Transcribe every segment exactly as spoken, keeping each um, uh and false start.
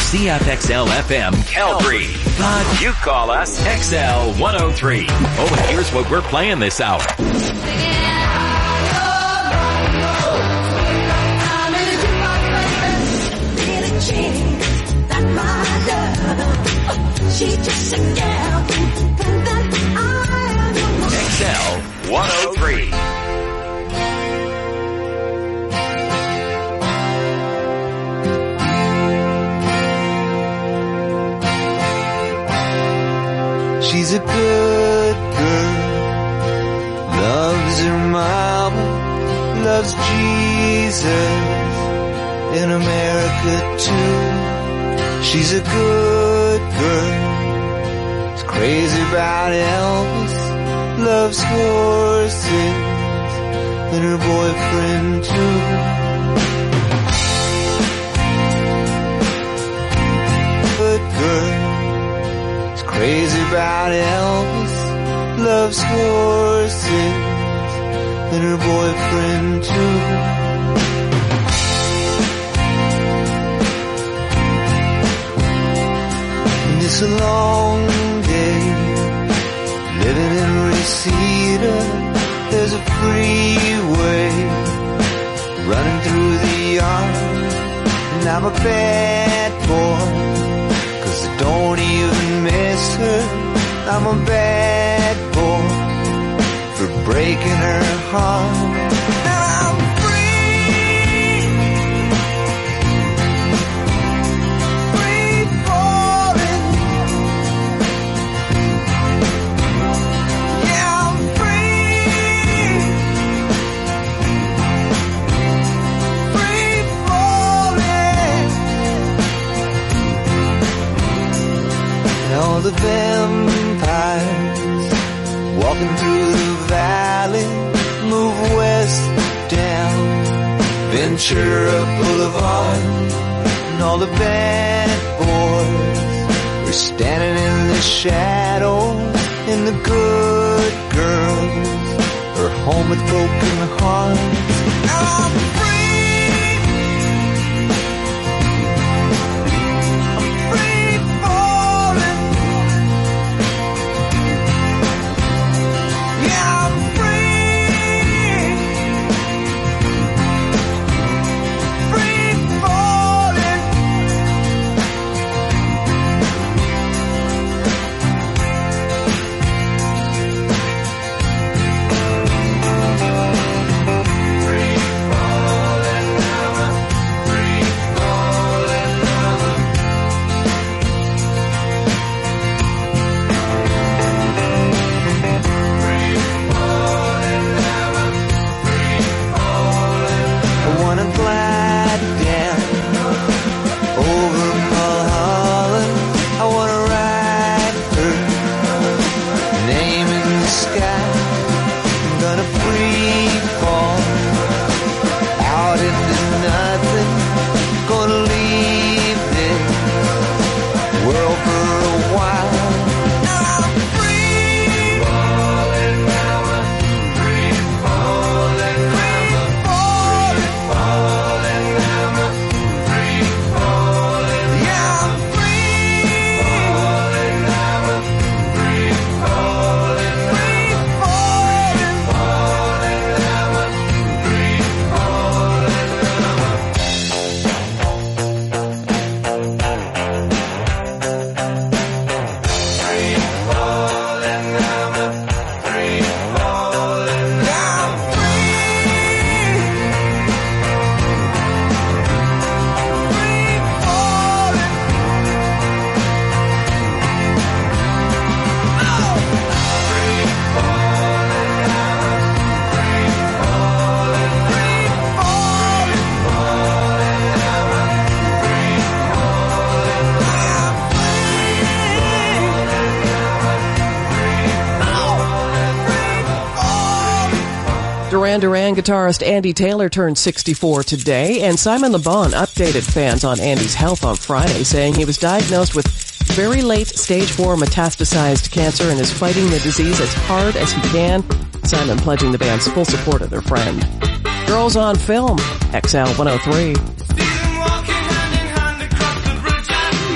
C F X L F M Calgary. But you call us X L one oh three. Oh, and here's what we're playing this hour. X L one oh three. She's a good girl, loves her mama, loves Jesus, in America too. She's a good girl, is crazy about Elvis, loves horses, and her boyfriend too. Good girl, crazy about Elvis, loves horses, and her boyfriend too. And it's a long day, living in Reseda. There's a freeway running through the yard, and I'm a bad boy, don't even miss her. I'm a bad boy for breaking her heart. Now I'm free, free falling. Yeah, I'm free, free falling. All the vampires walking through the valley move west down Ventura Boulevard, and all the bad boys are standing in the shadows, and the good girls are home with broken hearts. Now I'm free. Duran Duran guitarist Andy Taylor turned sixty-four today, and Simon Le Bon updated fans on Andy's health on Friday, saying he was diagnosed with very late stage four metastasized cancer and is fighting the disease as hard as he can. Simon pledging the band's full support of their friend. Girls on Film, X L one oh three. See them walking hand in hand across the bridge at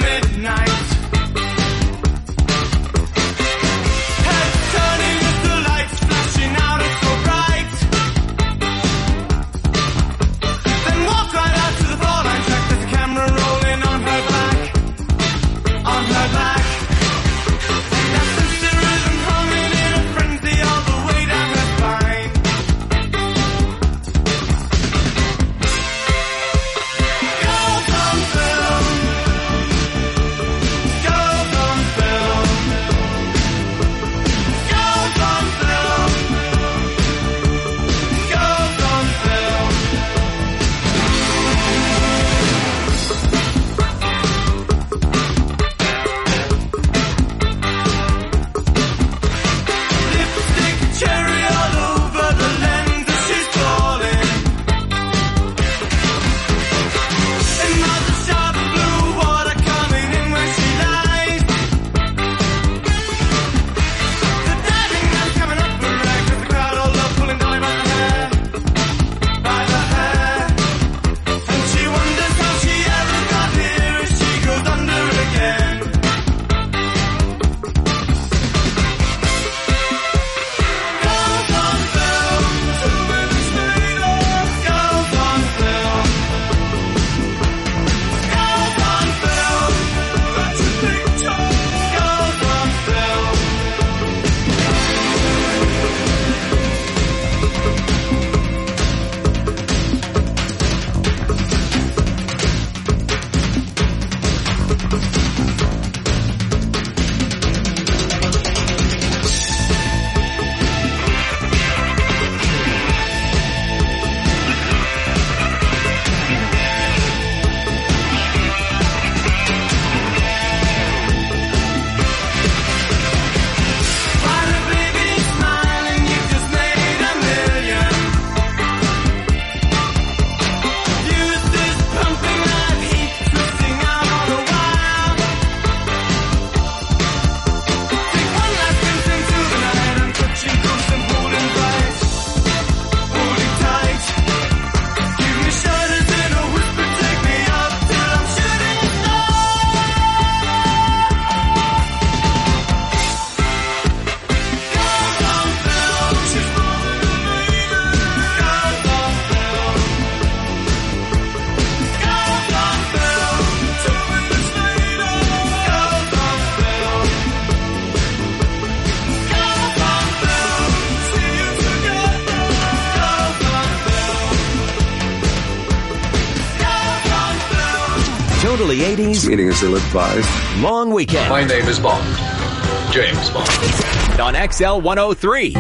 Totally eighties. Meeting is ill-advised. Long weekend. My name is Bond. James Bond. On X L one oh three.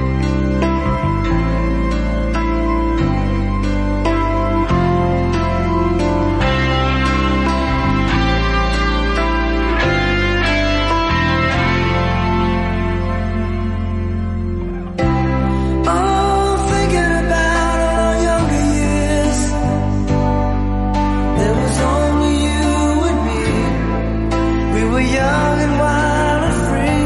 Young and wild and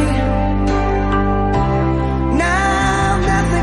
free. Now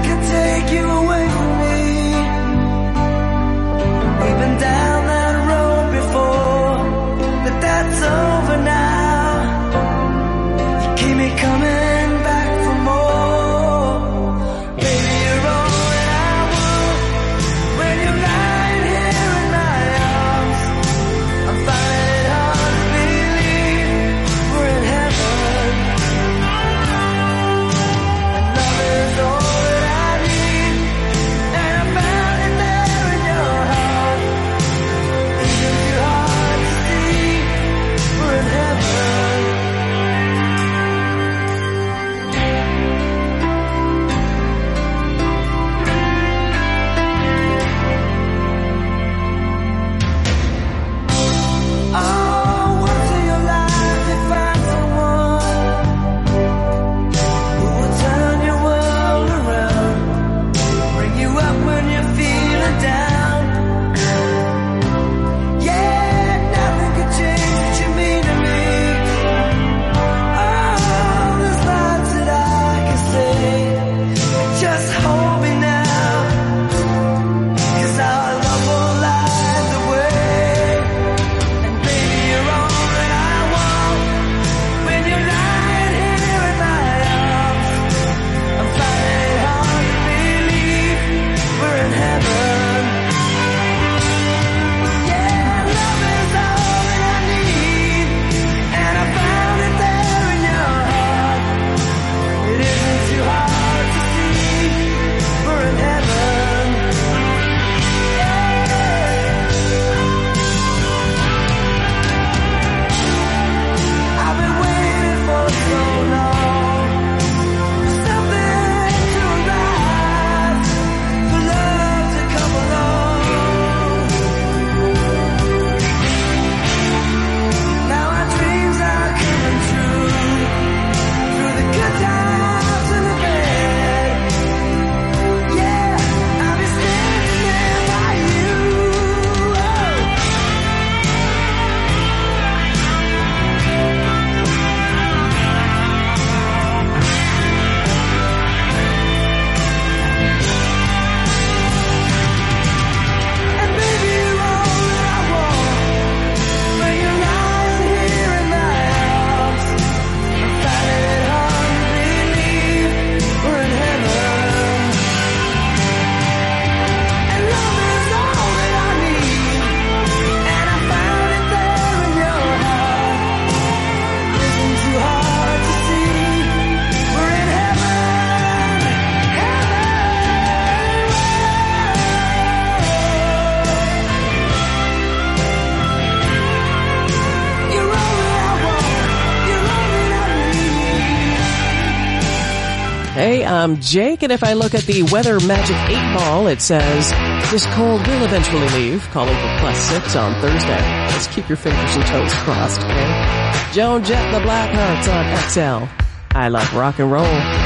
Hey, I'm Jake, and if I look at the Weather Magic eight ball, it says, this cold will eventually leave, calling for plus six on Thursday. Let's keep your fingers and toes crossed, okay? Joan Jett and the Blackhearts on X L. I love rock and roll.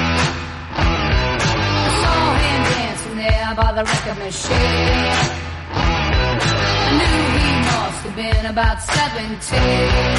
I saw him dancing there by the record machine. I knew he must have been about seventeen.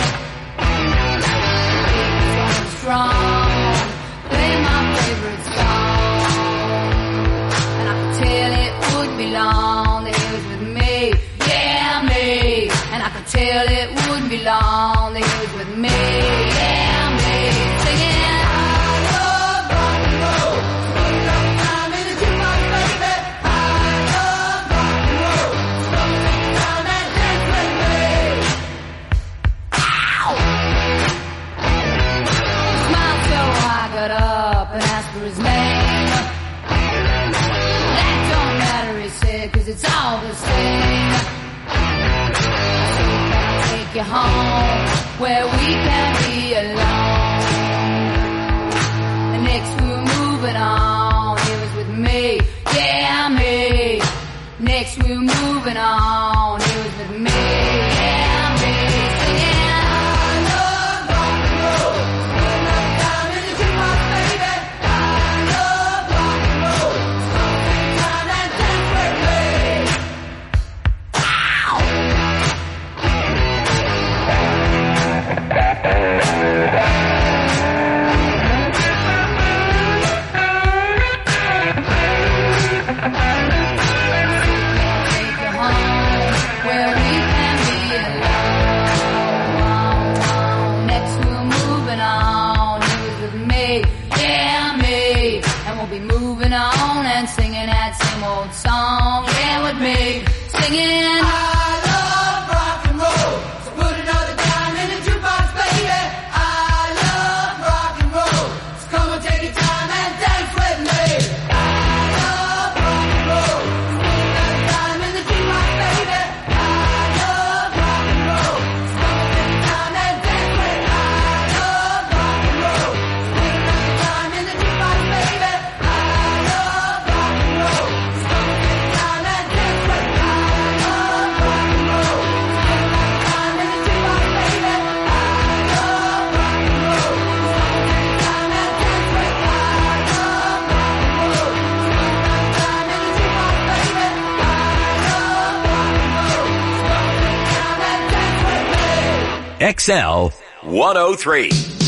He was going strong, playing my favorite song, and I could tell it would be long that he was with me, yeah, me. And I could tell it wouldn't be long that he was with me, yeah, me. Singing, I love rock and roll, put it up time in the jukebox, baby. I love rock and roll, so take time and dance with me. Ow! He smiled so I got up and asked for his name. That don't matter, he said, 'cause it's all the same. I said, can I take take you home where we can be alone. And next we're moving on. It was with me, yeah, me. Next we're moving on. It was with me, yeah, me. Singing, I love rock and roll. Spend enough time in the jukebox, baby. I love rock and roll. So take time and dance with me. Song, yeah, with me, singing. I love rock and roll, so put another dime in the jukebox, baby. I love rock and roll, so come and take your time and dance with me. I love rock and roll, so put another dime in the jukebox, baby. I love rock and roll, so come and take your time and dance with me. I love rock and roll, so put another dime in the jukebox, baby. I love rock and roll. X L one oh three.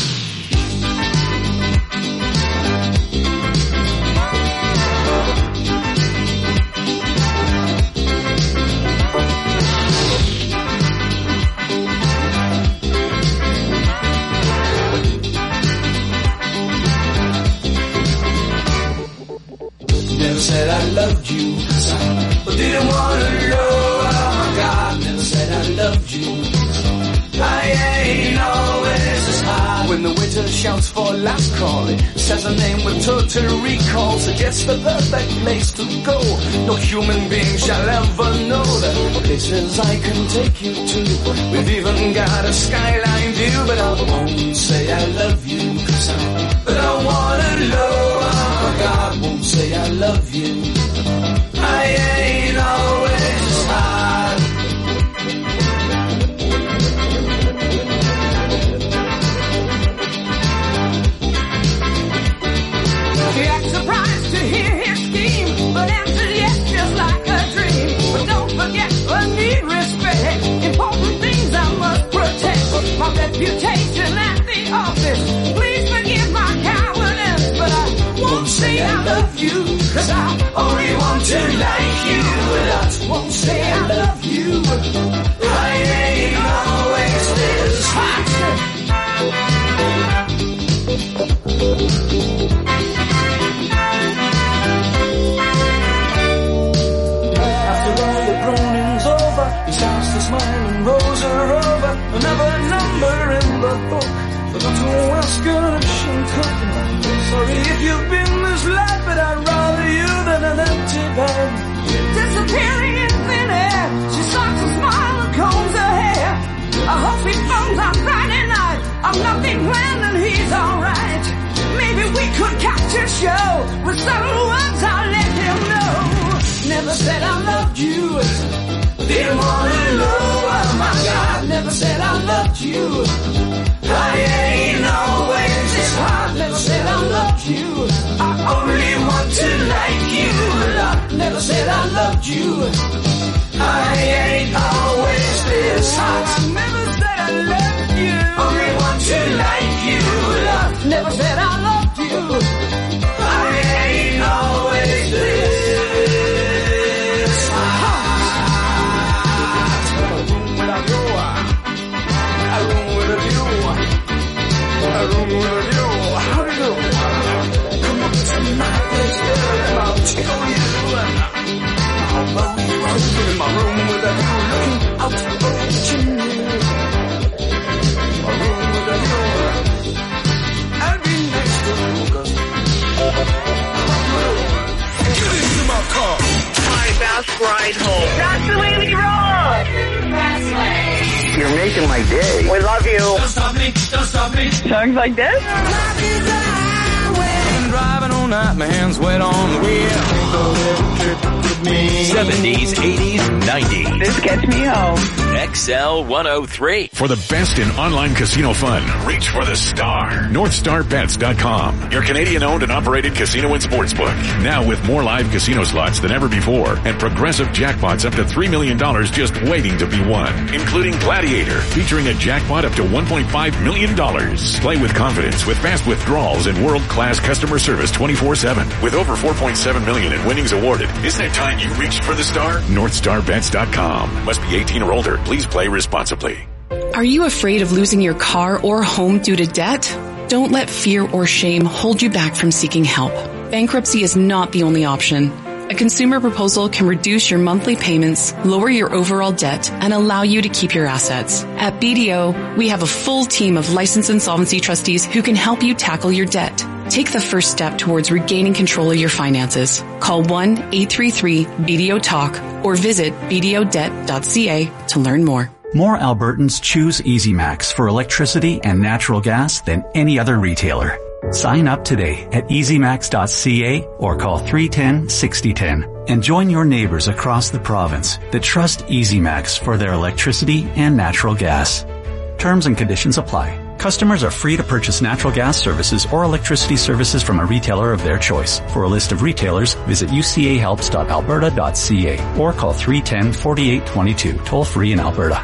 Never said I loved you, but didn't want to know. Oh my God, never said I loved you. I ain't always as high. When the waiter shouts for last call, it says a name with total recall, suggests the perfect place to go. No human being shall ever know the places I can take you to. We've even got a skyline view, but I won't say I love you, cause I don't wanna know. Oh God, won't say I love you. I ain't always as high. Surprised to hear his scheme, but answered yes just like a dream. But don't forget, I need respect. Important things I must protect. My reputation at the office. Please forgive my cowardice, but I won't say I love you, cause I only want to like you a lot. Won't say I love you. I ain't always this hot. Smiling rose are over, another number in the book. Forgot to ask her if she'll come. Sorry if you've been misled, but I'd rather you than an empty bed. Disappearing in thin air, she starts to smile and combs her hair. I hope he phones on Friday night. I've nothing planned and he's alright. Maybe we could catch a show with subtle words I'll let him know. Never said I loved you, didn't wanna know. Oh my God, never said I loved you. I ain't always this hard. Never said I loved you. I only want to like you a lot. Never said I loved you. I ain't always this hot. I never said I loved you. Only want to like you a lot. Never said I loved you. I ain't always this. In my room with a making my day. We love you. Don't stop me, don't stop me. Songs like this? Driving all night, my hands wet on the wheel. seventies, eighties, nineties. This gets me home. X L one oh three. For the best in online casino fun, reach for the star. North Star Bets dot com. Your Canadian-owned and operated casino and sportsbook. Now with more live casino slots than ever before and progressive jackpots up to three million dollars just waiting to be won. Including Gladiator, featuring a jackpot up to one point five million dollars. Play with confidence with fast withdrawals and world-class customer service twenty-four seven. With over four point seven million dollars in winnings awarded, isn't it time you reached for the star? North Star Bets dot com. Must be eighteen or older. Please play responsibly. Are you afraid of losing your car or home due to debt? Don't let fear or shame hold you back from seeking help. Bankruptcy is not the only option. A consumer proposal can reduce your monthly payments, lower your overall debt, and allow you to keep your assets. At B D O, we have a full team of licensed insolvency trustees who can help you tackle your debt. Take the first step towards regaining control of your finances. Call one eight three three B D O talk or visit b d o debt dot c a to learn more. More Albertans choose EasyMax for electricity and natural gas than any other retailer. Sign up today at easy max dot c a or call three one zero, six zero one zero and join your neighbors across the province that trust EasyMax for their electricity and natural gas. Terms and conditions apply. Customers are free to purchase natural gas services or electricity services from a retailer of their choice. For a list of retailers, visit u c a helps dot alberta dot c a or call three one zero, four eight two two, toll free in Alberta.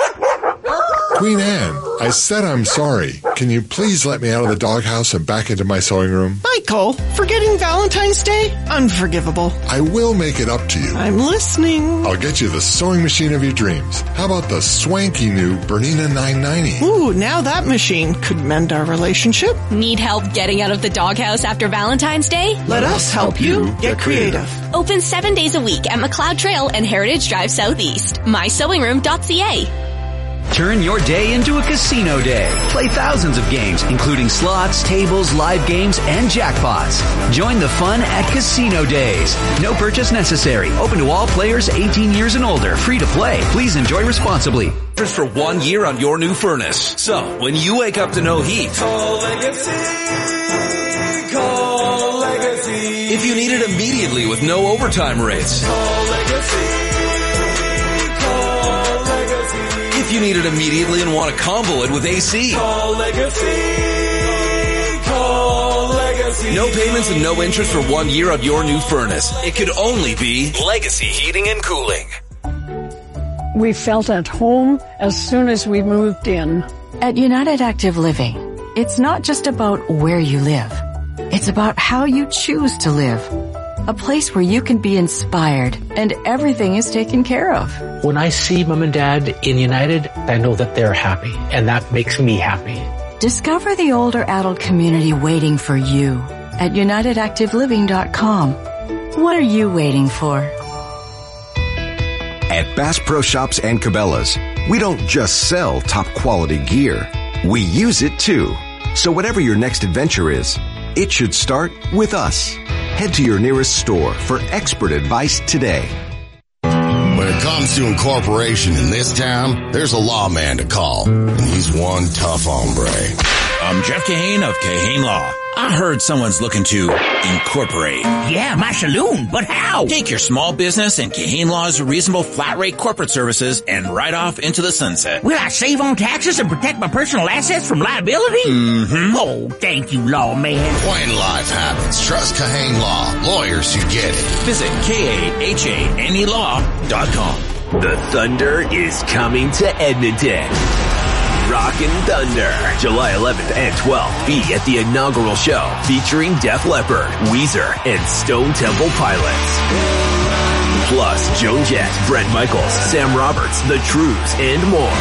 Queen Anne, I said I'm sorry. Can you please let me out of the doghouse and back into my sewing room? Michael, forgetting Valentine's Day? Unforgivable. I will make it up to you. I'm listening. I'll get you the sewing machine of your dreams. How about the swanky new Bernina nine ninety? Ooh, now that machine could mend our relationship. Need help getting out of the doghouse after Valentine's Day? Let us help you get creative. Open seven days a week at McLeod Trail and Heritage Drive Southeast. my sewing room dot c a. Turn your day into a casino day. Play thousands of games, including slots, tables, live games, and jackpots. Join the fun at Casino Days. No purchase necessary. Open to all players eighteen years and older. Free to play. Please enjoy responsibly. Just for one year on your new furnace. So, when you wake up to no heat, call Legacy. Call Legacy. If you need it immediately with no overtime rates, call Legacy. If you need it immediately and want to combo it with A C, call Legacy. Call Legacy. No payments and no interest for one year on your new furnace. It could only be Legacy Heating and Cooling. We felt at home as soon as we moved in. At United Active Living, it's not just about where you live. It's about how you choose to live. A place where you can be inspired and everything is taken care of. When I see mom and dad in United, I know that they're happy, and that makes me happy. Discover the older adult community waiting for you at united active living dot com. What are you waiting for? At Bass Pro Shops and Cabela's, we don't just sell top quality gear. We use it too. So whatever your next adventure is, it should start with us. Head to your nearest store for expert advice today. When it comes to incorporation in this town, there's a lawman to call, and he's one tough hombre. I'm Jeff Kahane of Kahane Law. I heard someone's looking to incorporate. Yeah, my saloon, but how? Take your small business and Kahane Law's reasonable flat rate corporate services and ride off into the sunset. Will I save on taxes and protect my personal assets from liability? Mm-hmm. Oh, thank you, lawman. When life happens, trust Kahane Law. Lawyers who get it. Visit K A H A N E law dot com. The Thunder is coming to Edmonton. Rockin' Thunder, July eleventh and twelfth. Be at the inaugural show featuring Def Leppard, Weezer, and Stone Temple Pilots. Plus, Joan Jett, Brent Michaels, Sam Roberts, The Trues, and more.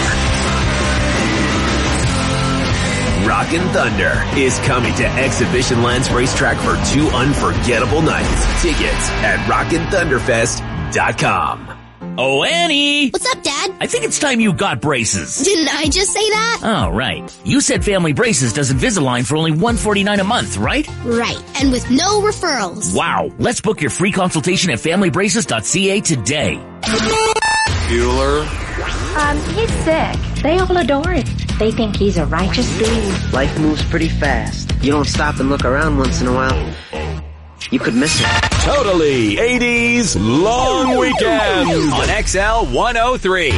Rockin' Thunder is coming to Exhibition Lands Racetrack for two unforgettable nights. Tickets at rockin thunderfest dot com. Oh, Annie! What's up, Dad? I think it's time you got braces. Didn't I just say that? Oh, right. You said Family Braces does Invisalign for only one hundred forty-nine dollars a month, right? Right, and with no referrals. Wow. Let's book your free consultation at family braces dot c a today. Bueller? Um, he's sick. They all adore him. They think he's a righteous dude. Life moves pretty fast. You don't stop and look around once in a while, you could miss it. Totally eighties Long Weekend on X L one oh three.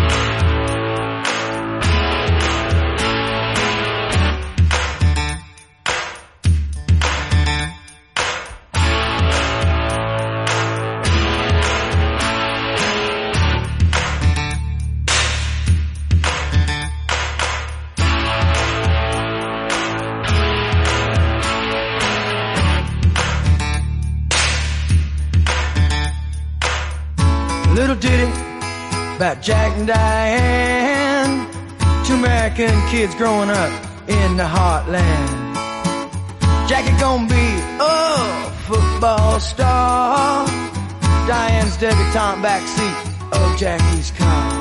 Little ditty about Jack and Diane, two American kids growing up in the heartland. Jackie gonna be a football star, Diane's debutante backseat of Jackie's car.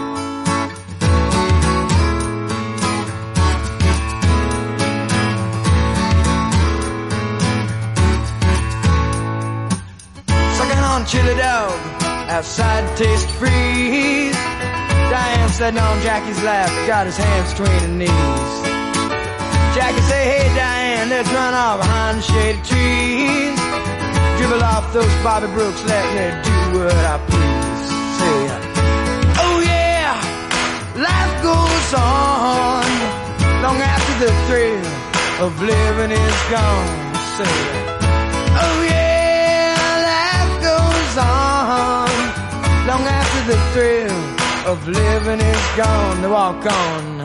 Sucking on chili dog outside taste freeze. Diane sitting on Jackie's lap, got his hands between her knees. Jackie say, hey Diane, let's run off behind the shady trees. Dribble off those Bobby Brooks, let me do what I please. Say, oh yeah, life goes on long after the thrill of living is gone. Say, oh yeah, life goes on long after the thrill of living is gone. They walk on.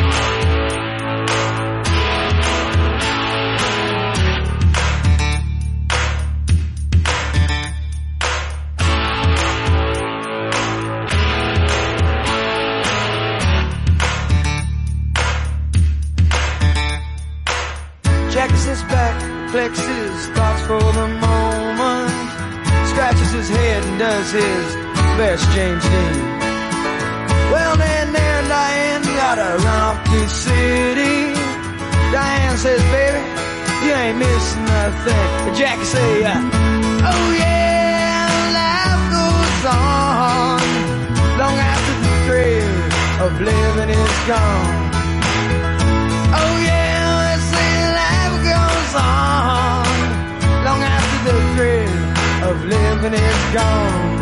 Jackie sits back, flexes thoughts for the moment, scratches his head and does his best James Dean. Well, then there Diane gotta run off to the city. Diane says, baby, you ain't missing nothing. But Jackie say, uh, oh yeah, life goes on long after the thrill of living is gone. Oh yeah, they say life goes on long after the thrill of living is gone.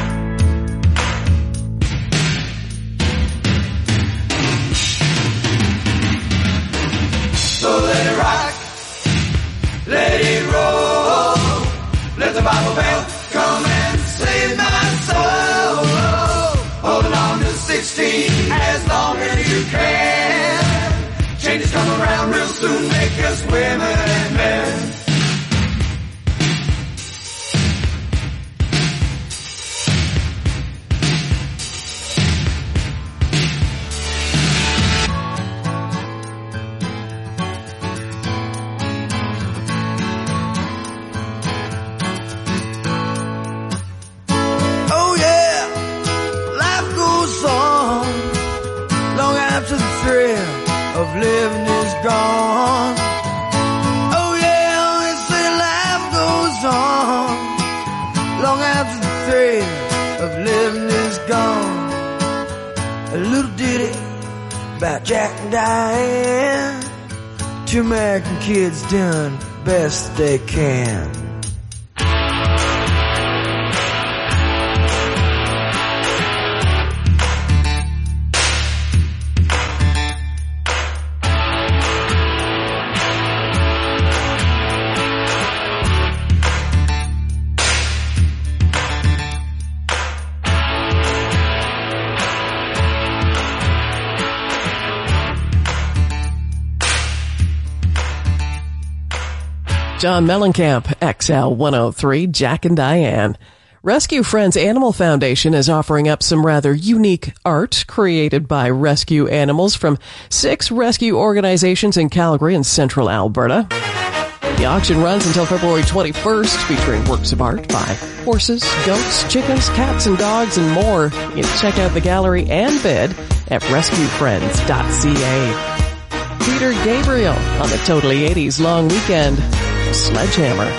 So let it rock, let it roll, let the Bible belt come and save my soul. Holding on to sixteen as long as you can. Changes come around real soon, make us women and men. Of living is gone. Oh yeah, they say life goes on long after the thrill of living is gone. A little ditty about Jack and Diane, two American kids doing best they can. John Mellencamp, X L one oh three, Jack and Diane. Rescue Friends Animal Foundation is offering up some rather unique art created by rescue animals from six rescue organizations in Calgary and central Alberta. The auction runs until February twenty-first, featuring works of art by horses, goats, chickens, cats, and dogs, and more. You can check out the gallery and bid at rescue friends dot c a. Peter Gabriel on the Totally eighties Long Weekend. Sledgehammer.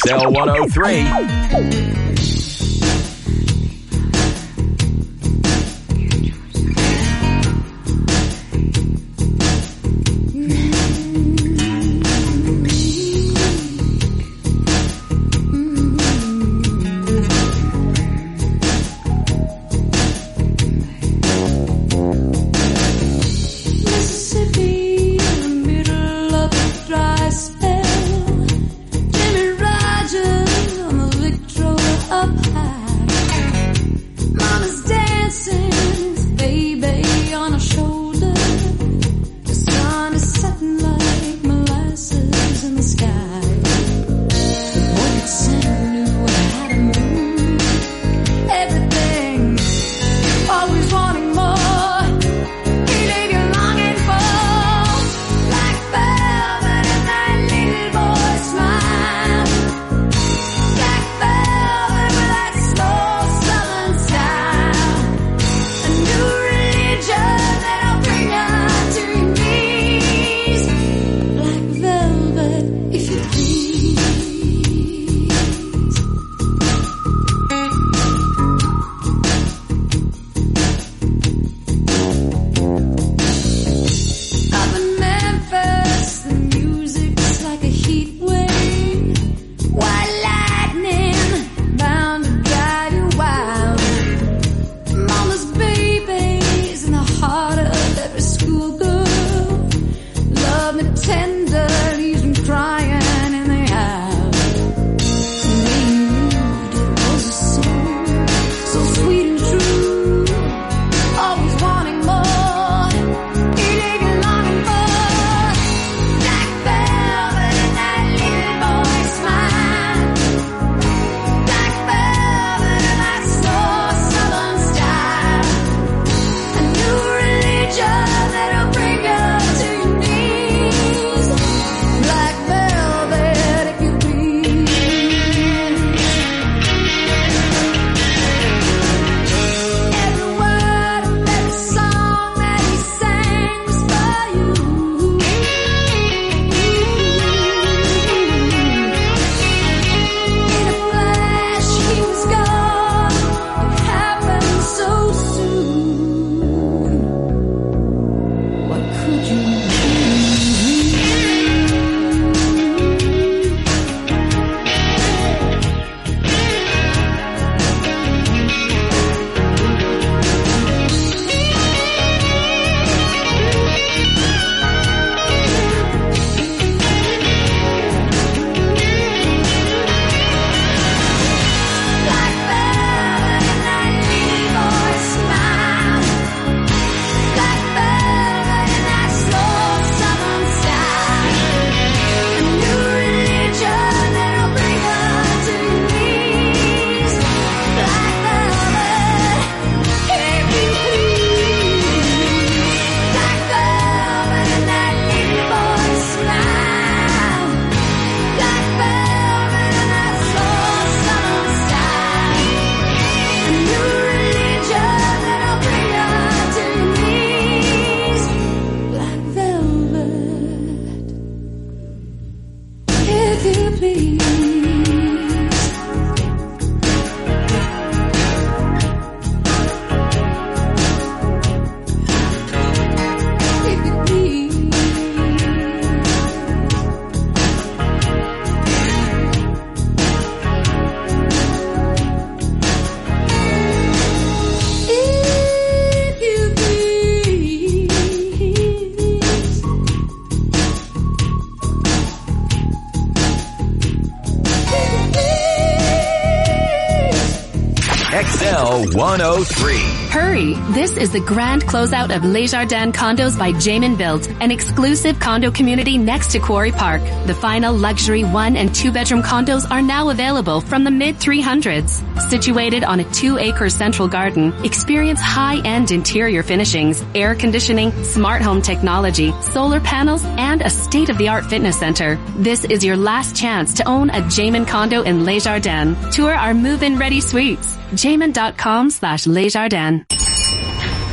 L one oh three. X L one oh three. Hurry! This is the grand closeout of Les Jardins Condos by Jamin Built, an exclusive condo community next to Quarry Park. The final luxury one and two bedroom condos are now available from the mid three hundreds. Situated on a two acre central garden, experience high-end interior finishings, air conditioning, smart home technology, solar panels, and a state-of-the-art fitness center. This is your last chance to own a Jamin condo in Les Jardins. Tour our move-in ready suites. Jamin dot com slash Les Jardins.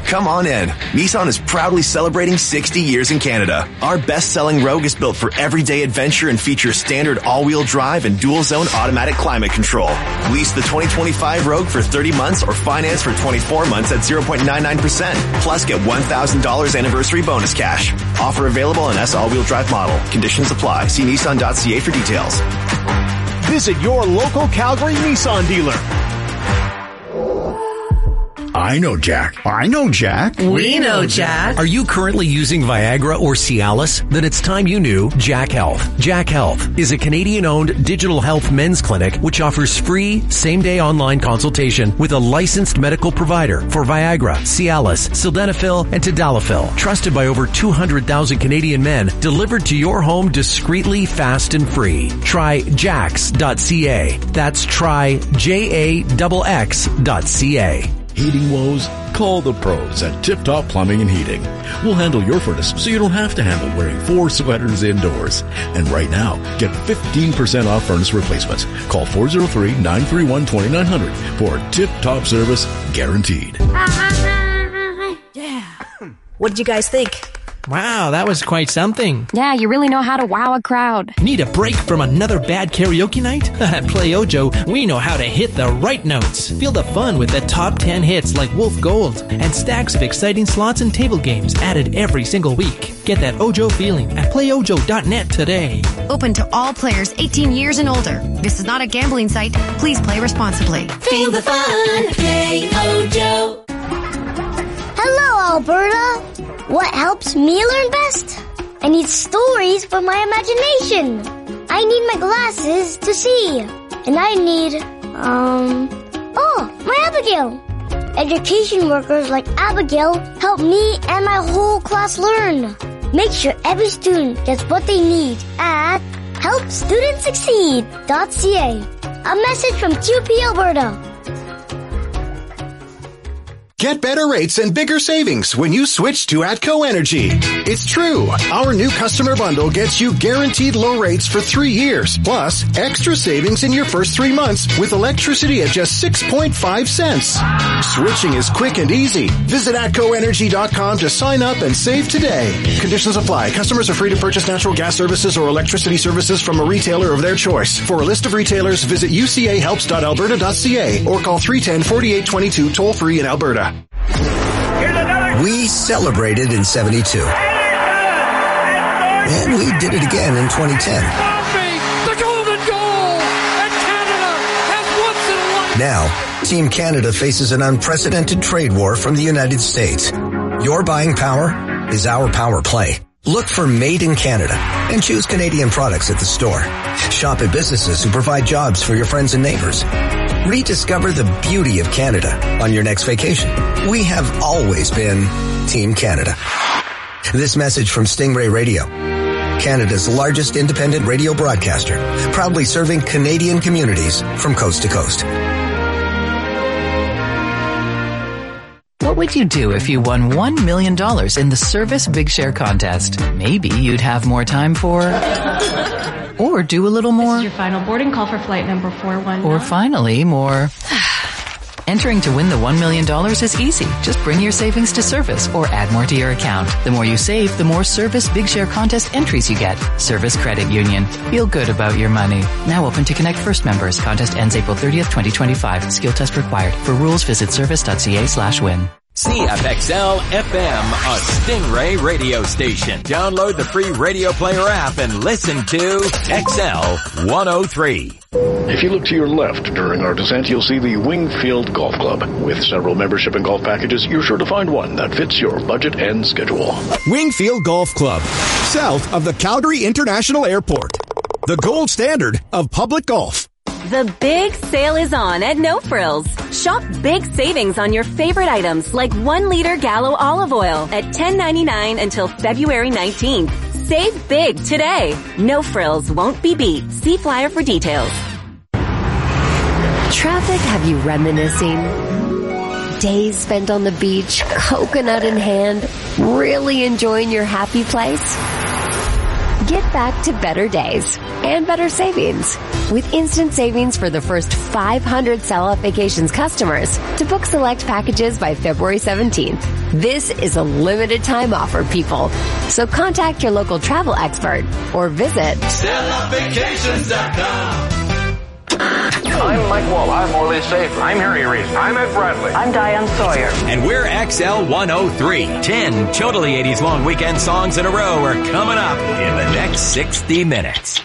Come on in. Nissan is proudly celebrating sixty years in Canada. Our best-selling Rogue is built for everyday adventure and features standard all-wheel drive and dual-zone automatic climate control. Lease the twenty twenty-five Rogue for thirty months or finance for twenty-four months at zero point nine nine percent. Plus, get one thousand dollars anniversary bonus cash. Offer available on S all-wheel drive model. Conditions apply. See Nissan dot C A for details. Visit your local Calgary Nissan dealer. I know Jack. I know Jack. We know Jack. Are you currently using Viagra or Cialis? Then it's time you knew Jack Health. Jack Health is a Canadian-owned digital health men's clinic which offers free same-day online consultation with a licensed medical provider for Viagra, Cialis, Sildenafil, and Tadalafil. Trusted by over two hundred thousand Canadian men, delivered to your home discreetly, fast, and free. Try jax dot c a. That's try J A X X dot C A. Heating woes? Call the pros at Tip Top Plumbing and Heating. We'll handle your furnace so you don't have to handle wearing four sweaters indoors. And right now, get fifteen percent off furnace replacements. Call four oh three, nine three one, two nine zero zero for Tip Top service guaranteed. Yeah. What did you guys think? Wow, that was quite something. Yeah, you really know how to wow a crowd. Need a break from another bad karaoke night? At Play Ojo, we know how to hit the right notes. Feel the fun with the top ten hits like Wolf Gold and stacks of exciting slots and table games added every single week. Get that Ojo feeling at play ojo dot net today. Open to all players eighteen years and older. This is not a gambling site. Please play responsibly. Feel the fun. Play Ojo. Hello, Alberta. What helps me learn best? I need stories for my imagination. I need my glasses to see. And I need, um, oh, my Abigail. Education workers like Abigail help me and my whole class learn. Make sure every student gets what they need at help students succeed dot c a. A message from Q P Alberta. Get better rates and bigger savings when you switch to ATCO Energy. It's true. Our new customer bundle gets you guaranteed low rates for three years, plus extra savings in your first three months with electricity at just six point five cents. Switching is quick and easy. Visit atco energy dot com to sign up and save today. Conditions apply. Customers are free to purchase natural gas services or electricity services from a retailer of their choice. For a list of retailers, visit u c a helps dot alberta dot c a or call three one zero, four eight two two toll free in Alberta. We celebrated in seventy-two. And we did it again in twenty ten. The golden goal! And Canada has once in a lifetime. Now, Team Canada faces an unprecedented trade war from the United States. Your buying power is our power play. Look for Made in Canada and choose Canadian products at the store. Shop at businesses who provide jobs for your friends and neighbors. Rediscover the beauty of Canada on your next vacation. We have always been Team Canada. This message from Stingray Radio, Canada's largest independent radio broadcaster, proudly serving Canadian communities from coast to coast. What would you do if you won one million dollars in the Service Big Share contest? Maybe you'd have more time for... or do a little more. This is your final boarding call for flight number four one nine. Or finally, more. Entering to win the one million dollars is easy. Just bring your savings to Service or add more to your account. The more you save, the more Service Big Share contest entries you get. Service Credit Union. Feel good about your money. Now open to Connect First members. Contest ends April thirtieth, twenty twenty-five. Skill test required. For rules, visit service dot c a slash win. C F X L F M, a Stingray radio station. Download the free Radio Player app and listen to X L one oh three. If you look to your left during our descent, you'll see the Wingfield Golf Club. With several membership and golf packages, you're sure to find one that fits your budget and schedule. Wingfield Golf Club, south of the Calgary International Airport. The gold standard of public golf. The big sale is on at No Frills. Shop big savings on your favorite items like one liter Gallo olive oil at ten ninety-nine until February nineteenth. Save big today. No Frills won't be beat. See flyer for details. Traffic have you reminiscing? Days spent on the beach, coconut in hand, really enjoying your happy place? Get back to better days and better savings with instant savings for the first five hundred Sell Off Vacations customers to book select packages by February seventeenth. This is a limited time offer, people. So contact your local travel expert or visit Sell Off Vacations dot com. I'm Mike Wall. I'm Morley Safer. I'm Harry Reese. I'm Ed Bradley. I'm Diane Sawyer. And we're X L one oh three. Ten totally eighties long weekend songs in a row are coming up in the next sixty minutes.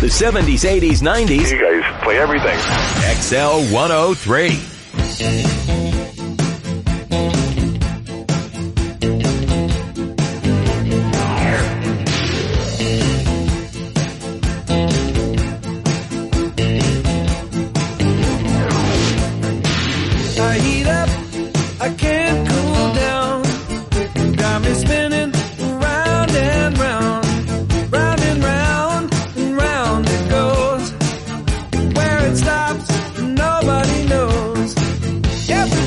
The seventies, eighties, nineties. You guys play everything. X L one oh three. I heat up, I can't cool down. Got me spinning round and round, round and round and round it goes. Where it stops, nobody knows. Yep.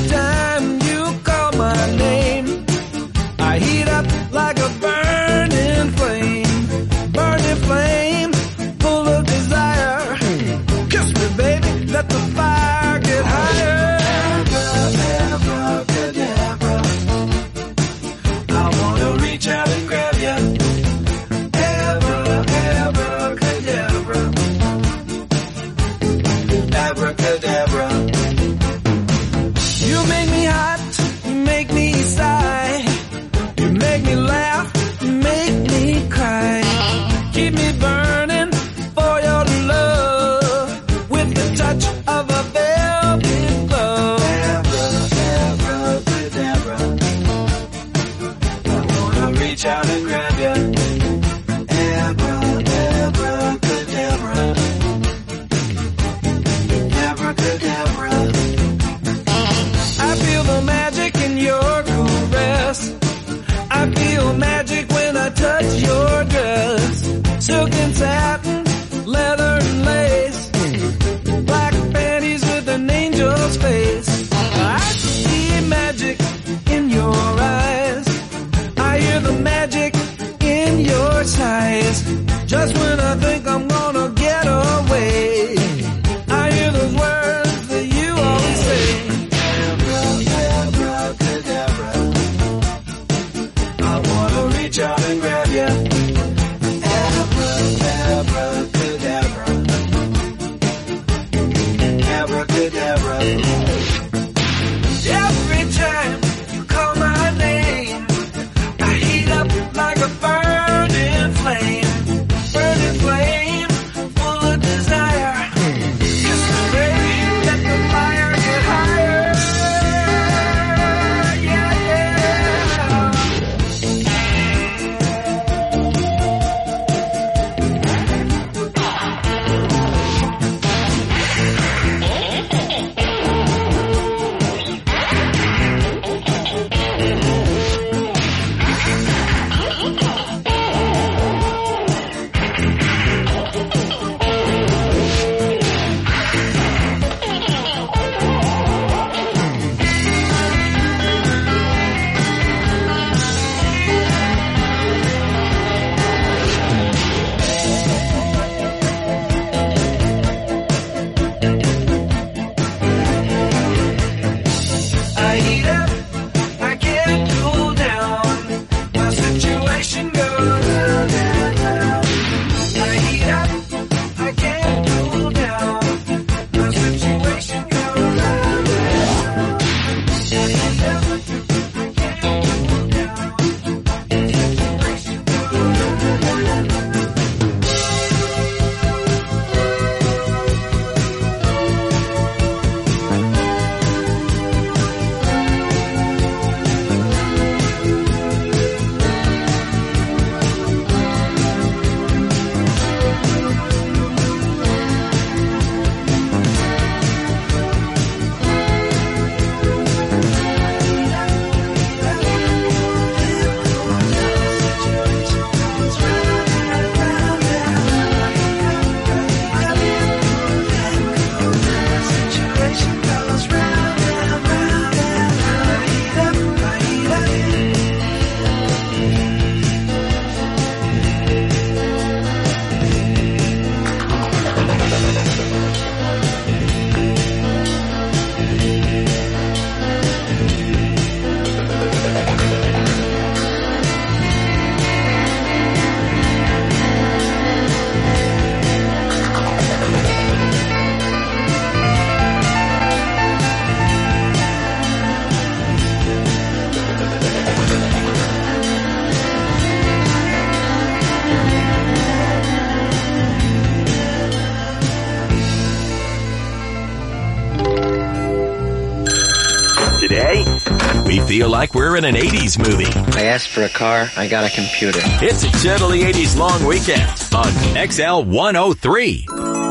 feel like we're in an eighties movie. I asked for a car, I got a computer. It's a Totally eighties long weekend on X L one oh three.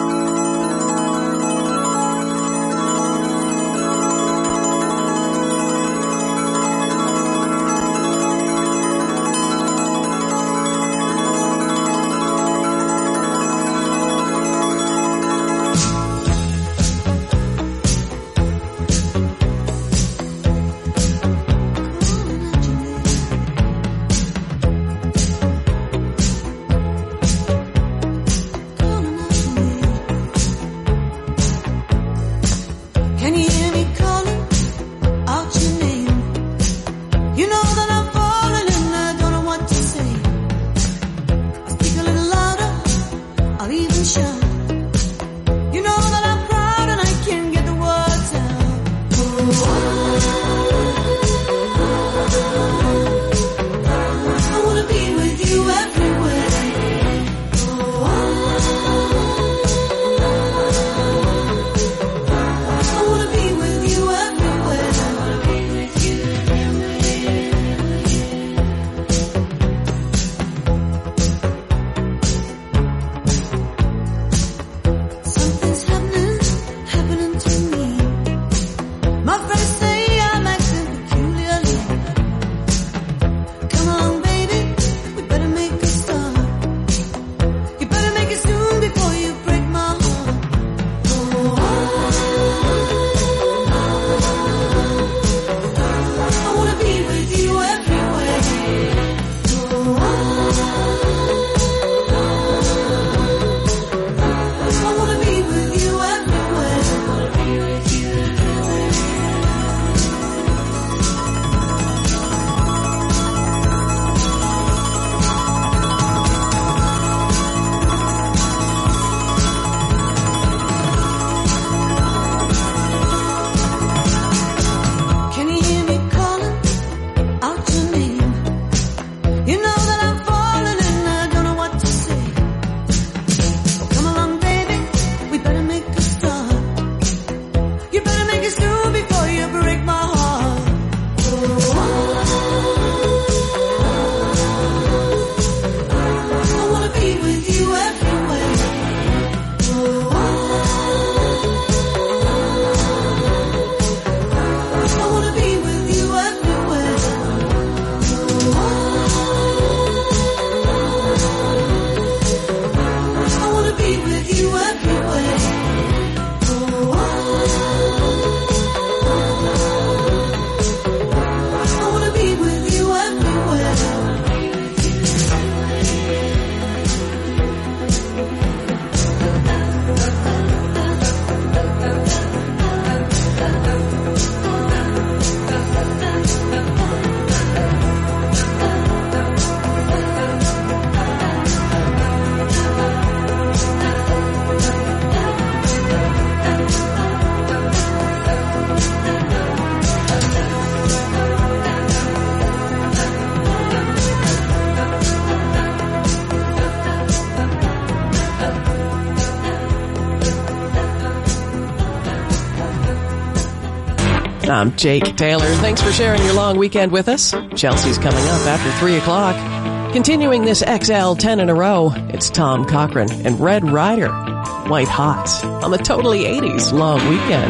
I'm Jake Taylor. Thanks for sharing your long weekend with us. Chelsea's coming up after three o'clock. Continuing this X L ten in a row, it's Tom Cochran and Red Ryder, White Hot, on the Totally eighties long weekend.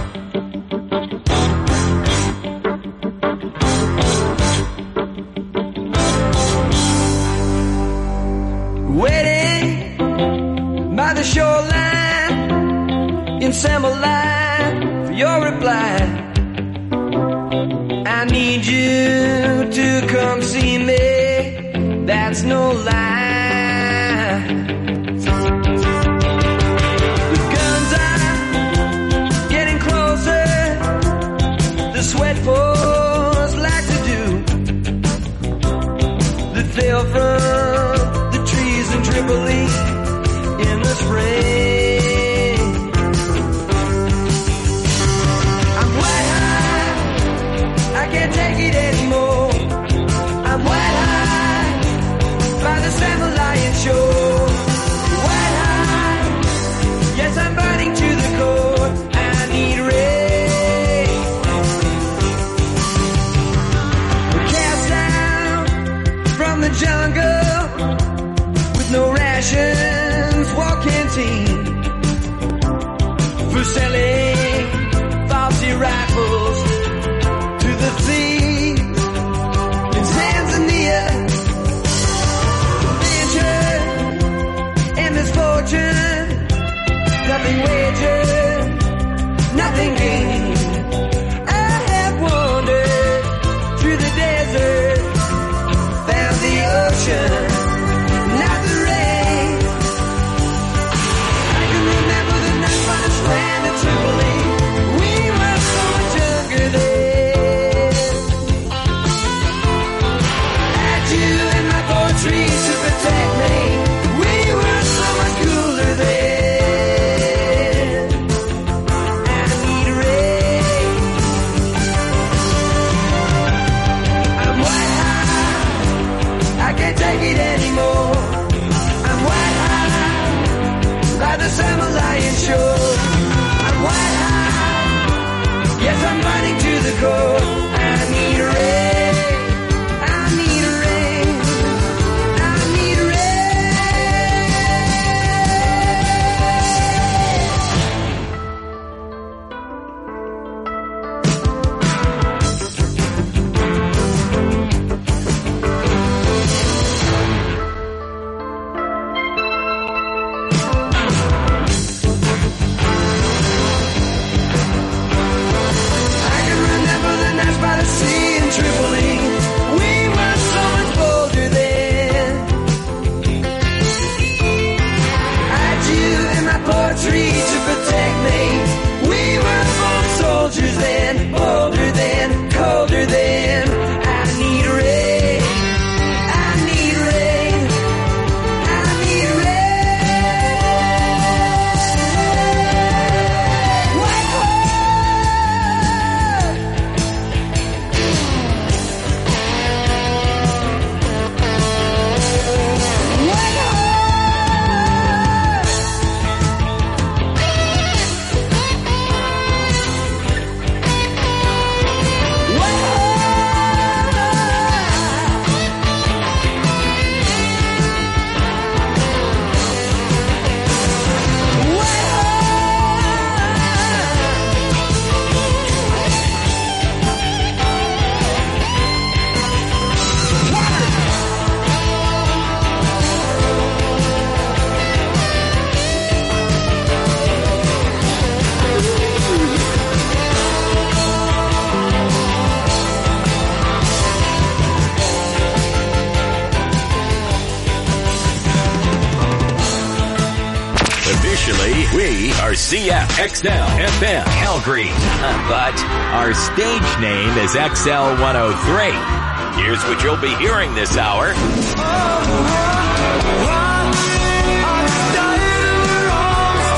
Waiting by the shoreline in Summerline for your reply. I need you to come see me, that's no lie. The guns are getting closer, the sweat pours like they do, that fell from the trees in Tripoli in the spring. I'm white high, I can't take it anymore. I'm white high by the sun. were selling Fauci rifles to the thieves in Tanzania. Venture and misfortune, nothing wagered, nothing gained. I have wandered through the desert, found the ocean, not the rain. I can remember the night by the strand of Tripoli. We were so much younger then. Had you in my poetry to protect me. We were so much cooler then. I need rain. I'm white high, I can't take it anymore. I'm white high, by the Himalayan shore. I'm white high, yes I'm burning to the core. I need rain, I need rain, I need I can remember the nights by the sea in Tripoli. We were so much bolder then. I had you in my poetry to protect me. We were both soldiers then, bolder then, colder then. I need rain, I need rain, I need rain. White Officially, we are C F X L F M Calgary, but our stage name is X L one oh three. Here's what you'll be hearing this hour. Oh,